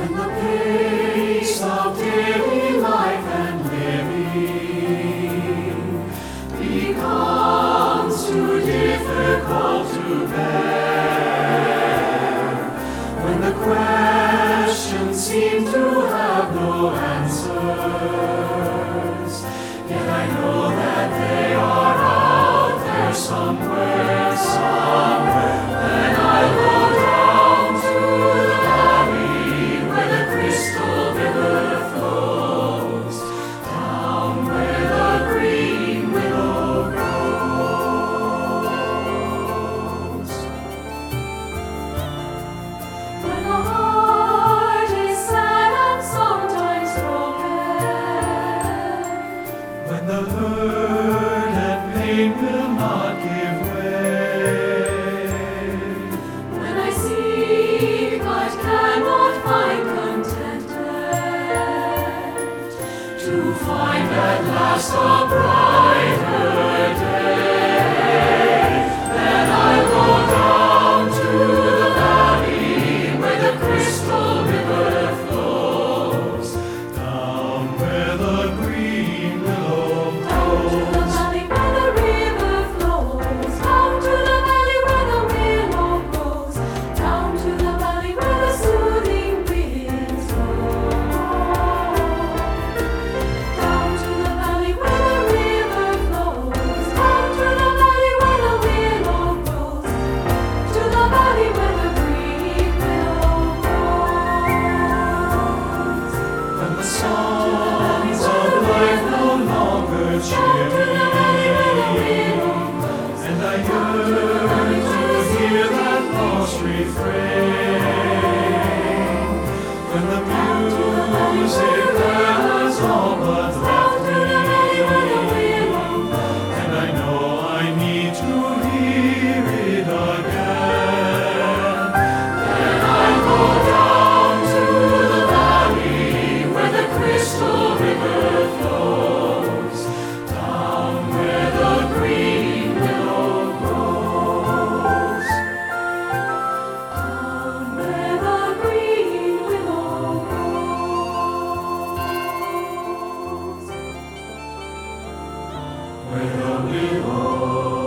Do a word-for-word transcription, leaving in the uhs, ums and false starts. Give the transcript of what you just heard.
When the pace of daily life and living becomes too difficult to bear, when the questions seem to have no answers, yet I know that they are out there somewhere, somewhere, then I go down to the valley where the crystal river flows, down where the green willow grows. When the heart is sad and sometimes broken, when the hurt and pain will not give way, when I seek but cannot find contentment, to find at last a brighter day, then I'll go down to the valley where the crystal river flows, down where the green willow grows. Down to the valley where the river flows, down to the valley where the willow grows, down to the valley where the soothing winds blow, down to the valley where the river flows, down to the valley where the willow grows, to the valley where the green willow grows. When the songs of life no longer cheer me, and I yearn to hear that lost refrain, when the music has all but left me, and I know I need to hear it again, then I go down to the valley where the crystal river flows, down where the green willow grows, down where the green willow grows, where the willow